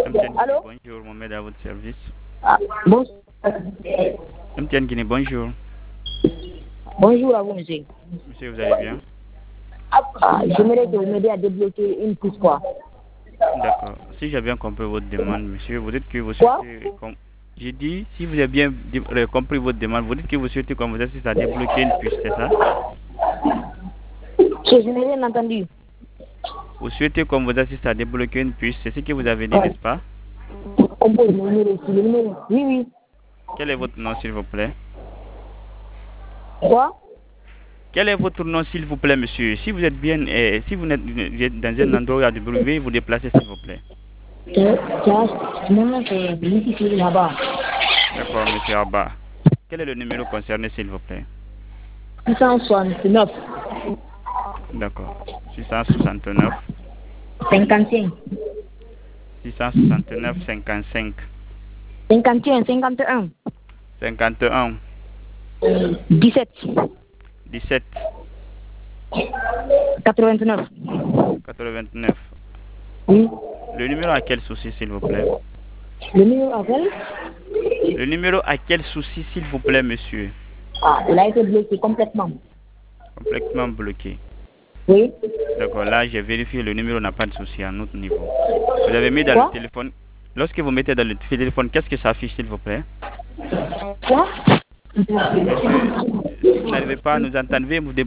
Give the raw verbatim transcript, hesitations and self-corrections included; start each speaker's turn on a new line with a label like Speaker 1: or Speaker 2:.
Speaker 1: M T N Guinée,
Speaker 2: Allô?
Speaker 1: bonjour, Mohamed à votre service.
Speaker 2: Ah, bon,
Speaker 1: M T N Guinée, bonjour.
Speaker 2: bonjour à vous, monsieur.
Speaker 1: Monsieur, vous allez bien?
Speaker 2: Ah, j'aimerais que vous m'aidiez à débloquer une puce, quoi.
Speaker 1: D'accord. Si j'ai bien compris votre demande, monsieur, vous dites que vous
Speaker 2: Quoi?
Speaker 1: souhaitez... com- J'ai dit, si vous avez bien dé- euh, compris votre demande, vous dites que vous souhaitez qu'on vous assiste à débloquer une puce, c'est ça?
Speaker 2: Je, je n'ai rien entendu.
Speaker 1: Vous souhaitez qu'on vous assiste à débloquer une puce, c'est ce que vous avez dit,
Speaker 2: Ouais.
Speaker 1: n'est-ce pas?
Speaker 2: On peut le numéro ici, le numéro. Oui, oui.
Speaker 1: Quel est votre nom, s'il vous plaît?
Speaker 2: Quoi?
Speaker 1: Quel est votre nom, s'il vous plaît, monsieur? Si vous êtes bien, euh, si vous êtes vous êtes dans un endroit où il y a du bruit, veuillez vous déplacer, s'il vous plaît.
Speaker 2: C'est, c'est, non, c'est ici, là-bas.
Speaker 1: D'accord, monsieur Abba. Quel est le numéro concerné, s'il vous plaît?
Speaker 2: six cent soixante-neuf.
Speaker 1: D'accord. six cent soixante-neuf,
Speaker 2: cinquante-cinq.
Speaker 1: six cent soixante-neuf, cinquante-cinq,
Speaker 2: cinquante et un, cinquante et un.
Speaker 1: cinquante et un,
Speaker 2: dix-sept.
Speaker 1: dix-sept,
Speaker 2: quatre-vingt-neuf.
Speaker 1: quatre-vingt-neuf.
Speaker 2: Oui.
Speaker 1: Le numéro à quel souci, s'il vous plaît?
Speaker 2: Le numéro appel?
Speaker 1: Le numéro à quel souci, s'il vous plaît, monsieur?
Speaker 2: Ah, il a été bloqué complètement.
Speaker 1: Complètement bloqué.
Speaker 2: Oui.
Speaker 1: D'accord, là, j'ai vérifié, le numéro n'a pas de souci à notre niveau. Vous avez mis dans
Speaker 2: Quoi?
Speaker 1: le téléphone. Lorsque vous mettez dans le téléphone, qu'est-ce que ça affiche, s'il vous plaît?
Speaker 2: Quoi?
Speaker 1: Monsieur, si vous n'arrivez pas à nous entendre, veuillez vous